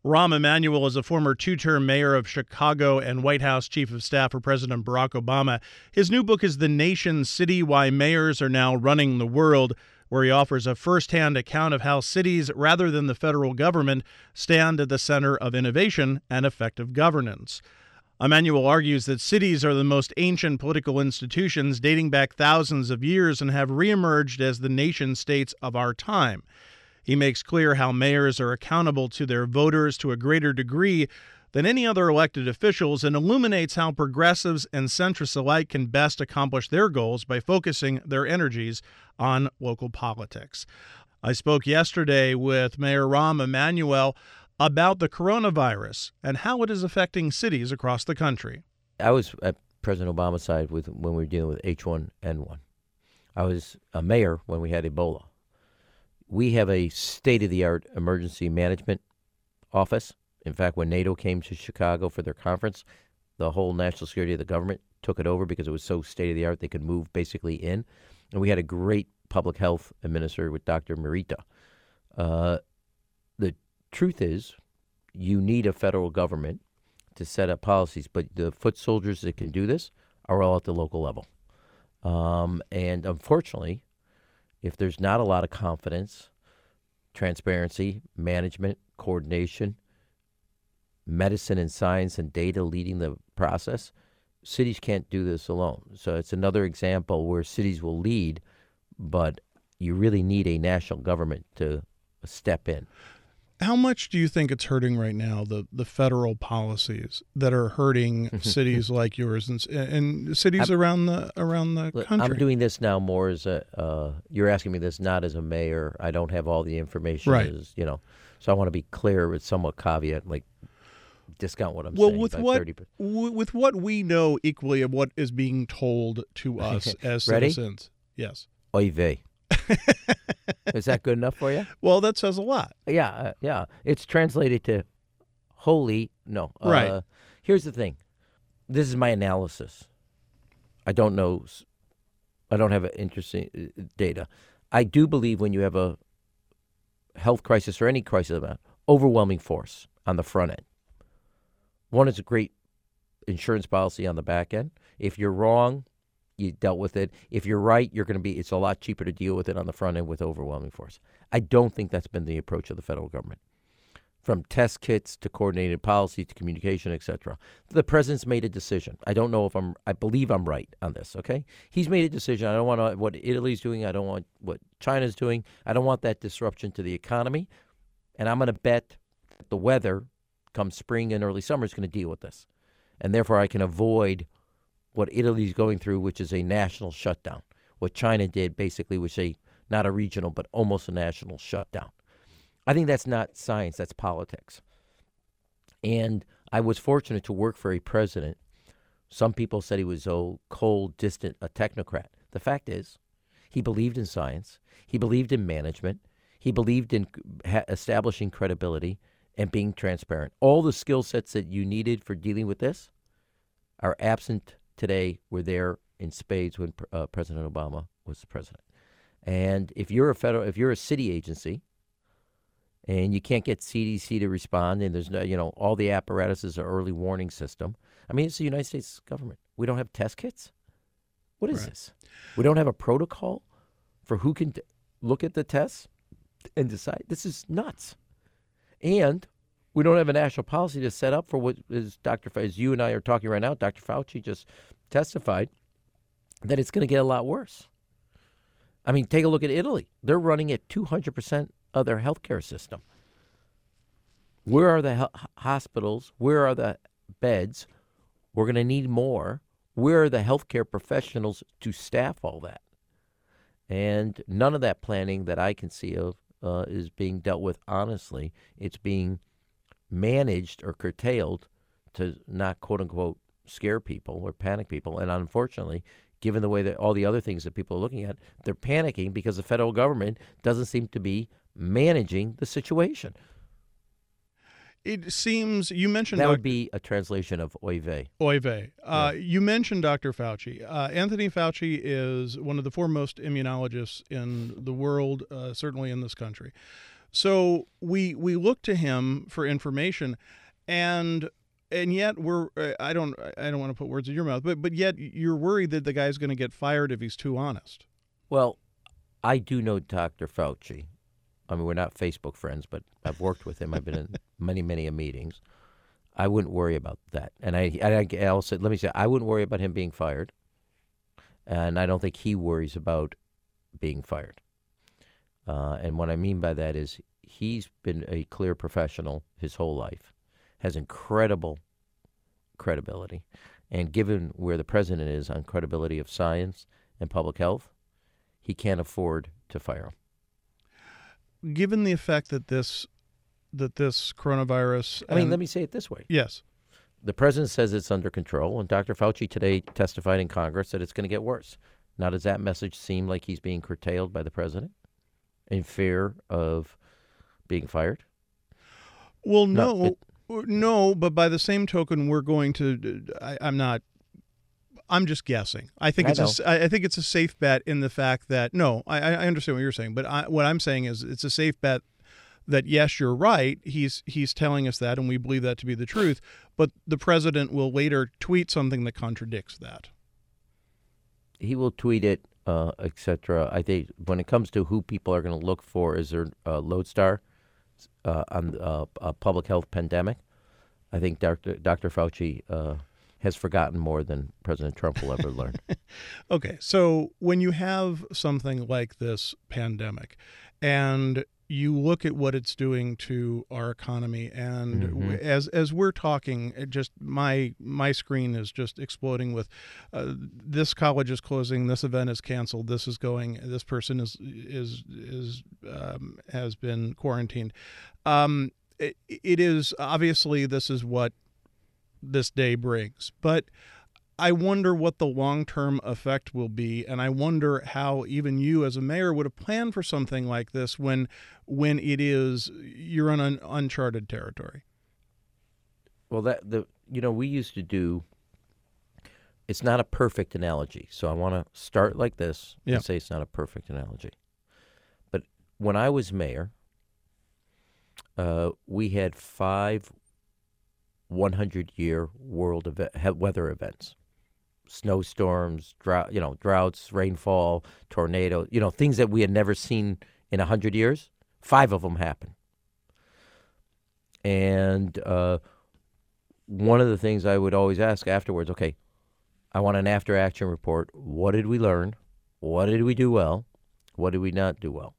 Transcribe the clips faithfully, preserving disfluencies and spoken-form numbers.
Rahm Emanuel is a former two-term mayor of Chicago and White House chief of staff for President Barack Obama. His new book is The Nation City: Why Mayors Are Now Running the World, where he offers a firsthand account of how cities, rather than the federal government, stand at the center of innovation and effective governance. Emanuel argues that cities are the most ancient political institutions dating back thousands of years and have reemerged as the nation-states of our time. He makes clear how mayors are accountable to their voters to a greater degree than any other elected officials and illuminates how progressives and centrists alike can best accomplish their goals by focusing their energies on local politics. I spoke yesterday with Mayor Rahm Emanuel about the coronavirus and how it is affecting cities across the country. I was at President Obama's side with when we were dealing with H one N one. I was a mayor when we had Ebola. We have a state-of-the-art emergency management office. In fact, when NATO came to Chicago for their conference, the whole national security of the government took it over because it was so state-of-the-art they could move basically in. And we had a great public health administrator with Doctor Morita. Uh, the truth is, you need a federal government to set up policies, but the foot soldiers that can do this are all at the local level. Um, and unfortunately, if there's not a lot of confidence, transparency, management, coordination, medicine and science and data leading the process, cities can't do this alone. So it's another example where cities will lead, but you really need a national government to step in. How much do you think it's hurting right now, the, the federal policies that are hurting cities like yours and, and cities I'm, around the around the country? I'm doing this now more as a, uh, you're asking me this not as a mayor. I don't have all the information. Right. As, you know, so I want to be clear with somewhat caveat, like discount what I'm well, saying with by what, thirty percent. W- with what we know equally of what is being told to us as Ready? citizens. Yes. Oy vey. Is that good enough for you? Well, that says a lot. Yeah, uh, yeah. It's translated to holy, no. Uh, right. Here's the thing. This is my analysis. I don't know. I don't have interesting data. I do believe when you have a health crisis or any crisis about overwhelming force on the front end. One is a great insurance policy on the back end. If you're wrong, you dealt with it. If you're right, you're going to be, it's a lot cheaper to deal with it on the front end with overwhelming force. I don't think that's been the approach of the federal government. From test kits to coordinated policy to communication, et cetera. The president's made a decision. I don't know if I'm, I believe I'm right on this, okay? He's made a decision. I don't want what Italy's doing. I don't want what China's doing. I don't want that disruption to the economy. And I'm going to bet the weather come spring and early summer is going to deal with this. And therefore I can avoid what Italy's going through, which is a national shutdown. What China did basically was a, not a regional, but almost a national shutdown. I think that's not science, that's politics. And I was fortunate to work for a president. Some people said he was so cold, distant, a technocrat. The fact is, he believed in science. He believed in management. He believed in ha- establishing credibility and being transparent. All the skill sets that you needed for dealing with this are absent today. Were there in spades when uh, President Obama was the president. And if you're a federal, if you're a city agency, and you can't get C D C to respond, and there's no, you know, all the apparatus is an early warning system. I mean, it's the United States government. We don't have test kits. What is right. this? We don't have a protocol for who can t- look at the tests and decide. This is nuts. And we don't have a national policy to set up for what is Doctor As you and I are talking right now, Doctor Fauci just testified that it's going to get a lot worse. I mean, take a look at Italy. They're running at two hundred percent of their healthcare system. Where are the he- hospitals? Where are the beds? We're going to need more. Where are the healthcare professionals to staff all that? And none of that planning that I can see of uh, is being dealt with honestly. It's being managed or curtailed to not, quote unquote, scare people or panic people. And unfortunately, given the way that all the other things that people are looking at, they're panicking because the federal government doesn't seem to be managing the situation. It seems, you mentioned... That doc- would be a translation of oy vey. Oy vey. Uh, yeah. You mentioned Doctor Fauci. Uh, Anthony Fauci is one of the foremost immunologists in the world, uh, certainly in this country. So we we look to him for information, and and yet we're I don't I don't want to put words in your mouth, but but yet you're worried that the guy's going to get fired if he's too honest. Well, I do know Doctor Fauci. I mean, we're not Facebook friends, but I've worked with him. I've been in many, many meetings. I wouldn't worry about that. And I, I, I also, let me say, I wouldn't worry about him being fired. And I don't think he worries about being fired. Uh, and what I mean by that is he's been a clear professional his whole life, has incredible credibility. And given where the president is on credibility of science and public health, he can't afford to fire him. Given the effect that this that this coronavirus, I mean, and- let me say it this way. yes, The president says it's under control, and Doctor Fauci today testified in Congress that it's going to get worse. Now, does that message seem like he's being curtailed by the president in fear of being fired? well, No, no, it- no, but by the same token, we're going to. I, I'm not. I'm just guessing. I think I it's a s I I think it's a safe bet in the fact that no, I, I understand what you're saying, but I, what I'm saying is it's a safe bet that yes, you're right. He's he's telling us that, and we believe that to be the truth. But the president will later tweet something that contradicts that. He will tweet it, uh, et cetera. I think when it comes to who people are going to look for as their uh, lodestar uh, on uh, a public health pandemic, I think Doctor Doctor Fauci uh, has forgotten more than President Trump will ever learn. Okay, so when you have something like this pandemic, and you look at what it's doing to our economy, and Mhm. w- as as we're talking, it just my my screen is just exploding with uh, this college is closing, this event is canceled, this is going, this person is is is um, has been quarantined. Um, it, it is obviously this is what this day brings, but I wonder what the long-term effect will be, and I wonder how even you as a mayor would have planned for something like this when when it is you're in an uncharted territory. Well, that the you know we used to do. It's not a perfect analogy, so I want to start like this Yeah. and say it's not a perfect analogy. But when I was mayor, uh, we had five hundred-year world event, he- weather events: snowstorms, drought, you know, droughts, rainfall, tornado, you know, things that we had never seen in a hundred years. Five of them happened, and uh, one of the things I would always ask afterwards, okay, I want an after-action report. What did we learn? What did we do well? What did we not do well?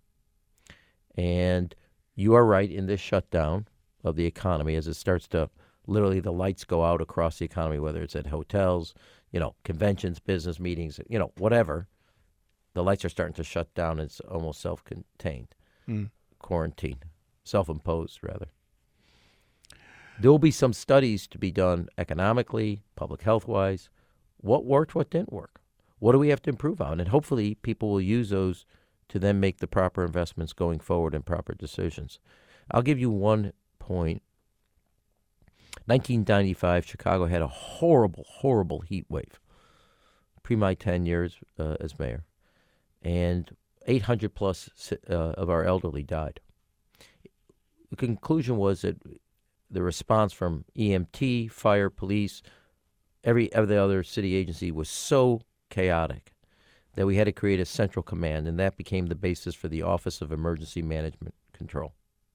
And you are right, in this shutdown of the economy, as it starts to literally the lights go out across the economy, whether it's at hotels, you know, conventions, business meetings, you know, whatever, the lights are starting to shut down. It's almost self-contained, Mm. quarantine, self-imposed rather. There will be some studies to be done economically, public health-wise. What worked, what didn't work? What do we have to improve on? And hopefully people will use those to then make the proper investments going forward and proper decisions. I'll give you one point. nineteen ninety-five, Chicago had a horrible, horrible heat wave, pre my ten years uh, as mayor. And eight hundred plus uh, of our elderly died. The conclusion was that the response from E M T, fire, police, every every other city agency was so chaotic that we had to create a central command, and that became the basis for the Office of Emergency Management Control.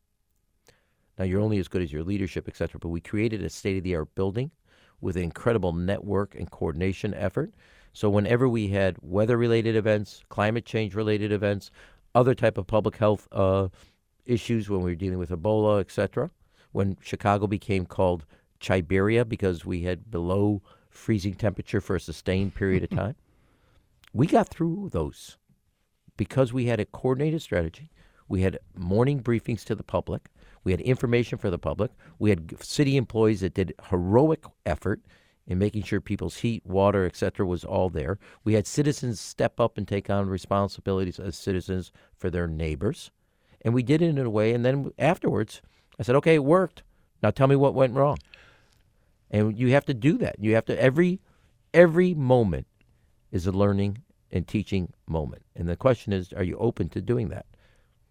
Now, you're only as good as your leadership, et cetera, but we created a state-of-the-art building with an incredible network and coordination effort. So whenever we had weather-related events, climate change-related events, other type of public health uh, issues when we were dealing with Ebola, et cetera, when Chicago became called Chiberia because we had below freezing temperature for a sustained period of time, we got through those because we had a coordinated strategy. We had morning briefings to the public. We had information for the public. We had city employees that did heroic effort in making sure people's heat, water, et cetera, was all there. We had citizens step up and take on responsibilities as citizens for their neighbors. And we did it in a way, and then afterwards, I said, okay, it worked. Now tell me what went wrong. And you have to do that. You have to, every every moment is a learning and teaching moment. And the question is, are you open to doing that?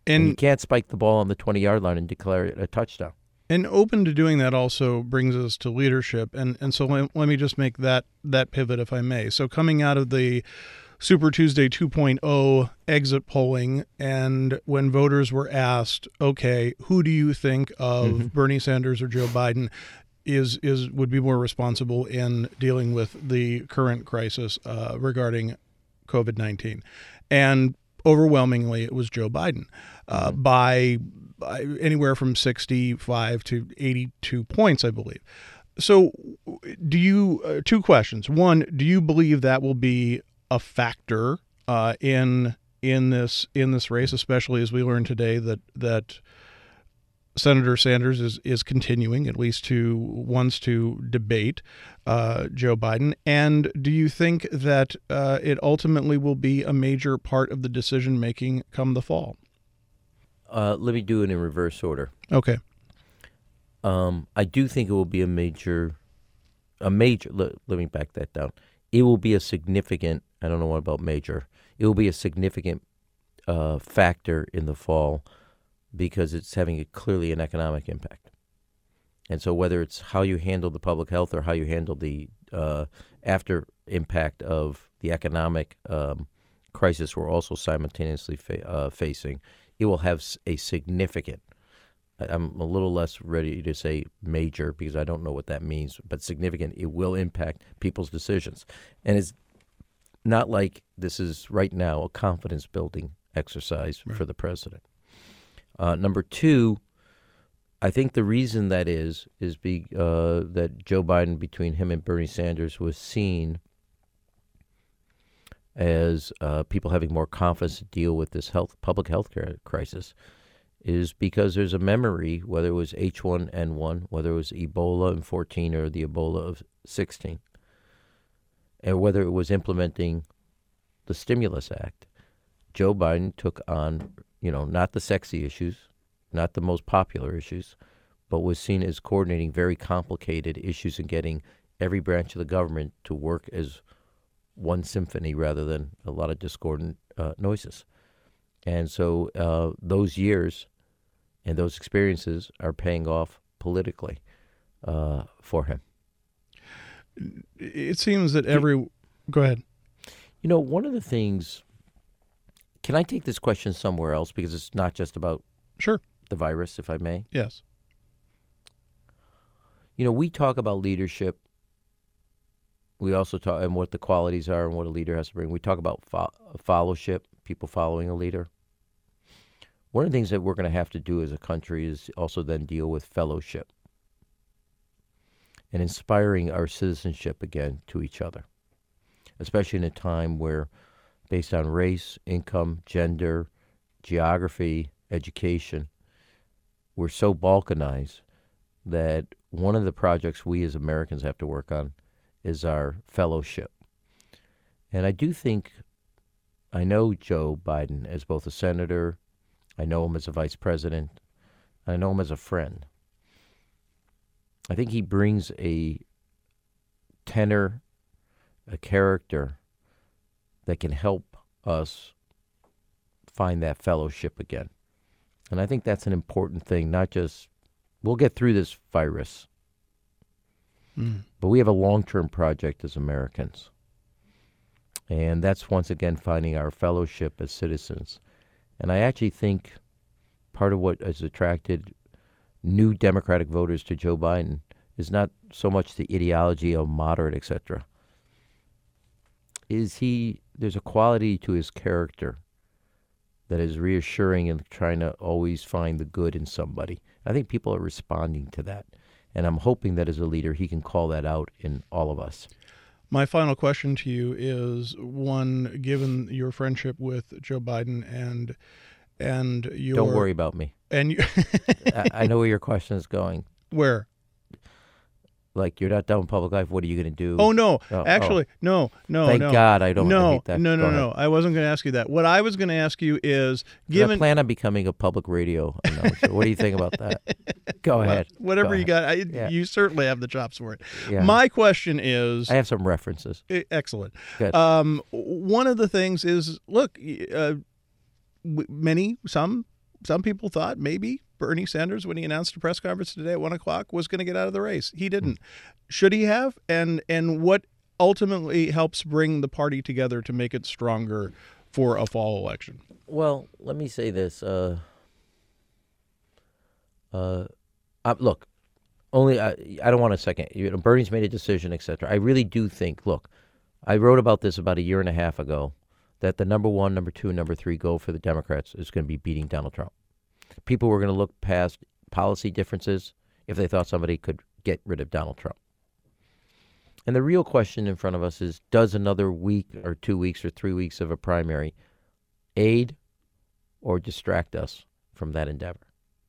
And, And you can't spike the ball on the twenty-yard line and declare it a touchdown. And open to doing that also brings us to leadership. And and so let, let me just make that that pivot, if I may. So coming out of the Super Tuesday two point oh exit polling, and when voters were asked, okay, who do you think of Mm-hmm. Bernie Sanders or Joe Biden is is would be more responsible in dealing with the current crisis uh, regarding COVID nineteen? And overwhelmingly, it was Joe Biden uh, Mm-hmm. by, by anywhere from sixty-five to eighty-two points, I believe. So do you, uh, two questions. One, do you believe that will be a factor uh, in in this in this race, especially as we learned today that that Senator Sanders is is continuing, at least to wants to debate uh, Joe Biden? And do you think that uh, it ultimately will be a major part of the decision making come the fall? Uh, let me do it in reverse order. Okay. Um, I do think it will be a major, a major. Let, let me back that down. It will be a significant. I don't know what about major. It will be a significant uh, factor in the fall because it's having a, clearly an economic impact. And so whether it's how you handle the public health or how you handle the uh, after impact of the economic um, crisis we're also simultaneously fa- uh, facing, it will have a significant. I'm a little less ready to say major because I don't know what that means, but significant. It will impact people's decisions. And it's not like this is right now a confidence building exercise right. for the president. Uh, number two, I think the reason that is, is be, uh, that Joe Biden, between him and Bernie Sanders, was seen as uh, people having more confidence to deal with this health, public health care crisis, is because there's a memory, whether it was H one N one, whether it was Ebola in fourteen or the Ebola of sixteen, and whether it was implementing the Stimulus Act. Joe Biden took on, you know, not the sexy issues, not the most popular issues, but was seen as coordinating very complicated issues and getting every branch of the government to work as one symphony rather than a lot of discordant uh, noises. And so uh, those years and those experiences are paying off politically uh, for him. It seems that every... Go ahead. You know, one of the things... Can I take this question somewhere else? Because it's not just about sure the virus, if I may. Yes. You know, we talk about leadership. We also talk and what the qualities are and what a leader has to bring. We talk about fo- fellowship, people following a leader. One of the things that we're going to have to do as a country is also then deal with fellowship and inspiring our citizenship again to each other, especially in a time where, based on race, income, gender, geography, education, we're so balkanized that one of the projects we as Americans have to work on is our fellowship. And I do think, I know Joe Biden as both a senator, I know him as a vice president, I know him as a friend. I think he brings a tenor, a character that can help us find that fellowship again. And I think that's an important thing, not just, we'll get through this virus, mm. but we have a long-term project as Americans. And that's, once again, finding our fellowship as citizens. And I actually think part of what has attracted new Democratic voters to Joe Biden is not so much the ideology of moderate, et cetera. Is he, there's a quality to his character that is reassuring and trying to always find the good in somebody. I think people are responding to that. And I'm hoping that as a leader, he can call that out in all of us. My final question to you is one, given your friendship with Joe Biden and and your... Don't worry about me. And you, I, I know where your question is going. Where? Like, you're not done with public life. What are you going to do? Oh, no. Oh, Actually, oh. no, no, Thank no. God I don't no, hate that. No, no, Go no. ahead. I wasn't going to ask you that. What I was going to ask you is, given... I plan on becoming a public radio announcer. What do you think about that? Go well, ahead. Whatever Go you ahead. got. I, Yeah. You certainly have the chops for it. Yeah. My question is... I have some references. Excellent. Good. Um, one of the things is, look, uh, many, some some people thought maybe Bernie Sanders, when he announced a press conference today at one o'clock, was going to get out of the race. He didn't. Should he have? And and what ultimately helps bring the party together to make it stronger for a fall election? Well, let me say this. Uh, uh, uh, look, only I, I don't want to second. You know, Bernie's made a decision, et cetera. I really do think. Look, I wrote about this about a year and a half ago. That the number one, number two, and number three goal for the Democrats is going to be beating Donald Trump. People were going to look past policy differences if they thought somebody could get rid of Donald Trump. And the real question in front of us is, does another week or two weeks or three weeks of a primary aid or distract us from that endeavor?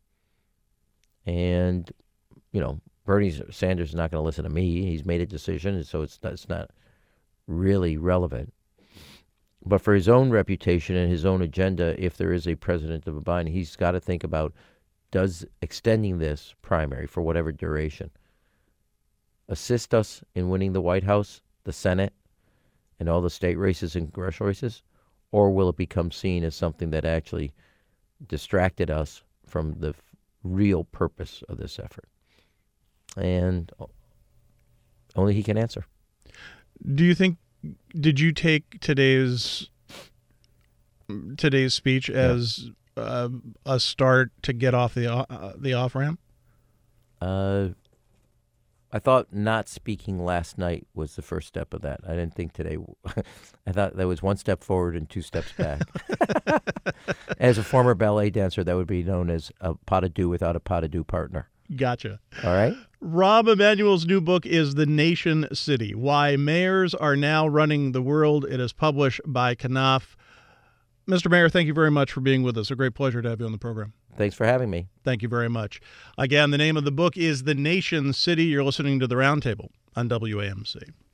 And, you know, Bernie Sanders is not going to listen to me. He's made a decision, so it's not, it's not really relevant. But for his own reputation and his own agenda, if there is a president of a Biden, he's got to think about, does extending this primary for whatever duration assist us in winning the White House, the Senate, and all the state races and congressional races? Or will it become seen as something that actually distracted us from the f- real purpose of this effort? And only he can answer. Do you think, did you take today's today's speech as yeah. uh, a start to get off the uh, the off ramp? Uh, I thought not speaking last night was the first step of that. I didn't think today. I thought that was one step forward and two steps back. As a former ballet dancer, that would be known as a pas de deux without a pas de deux partner. Gotcha. All right. Rahm Emanuel's new book is The Nation City, Why Mayors Are Now Running the World. It is published by Knopf. Mister Mayor, thank you very much for being with us. A great pleasure to have you on the program. Thanks for having me. Thank you very much. Again, the name of the book is The Nation City. You're listening to The Roundtable on W A M C.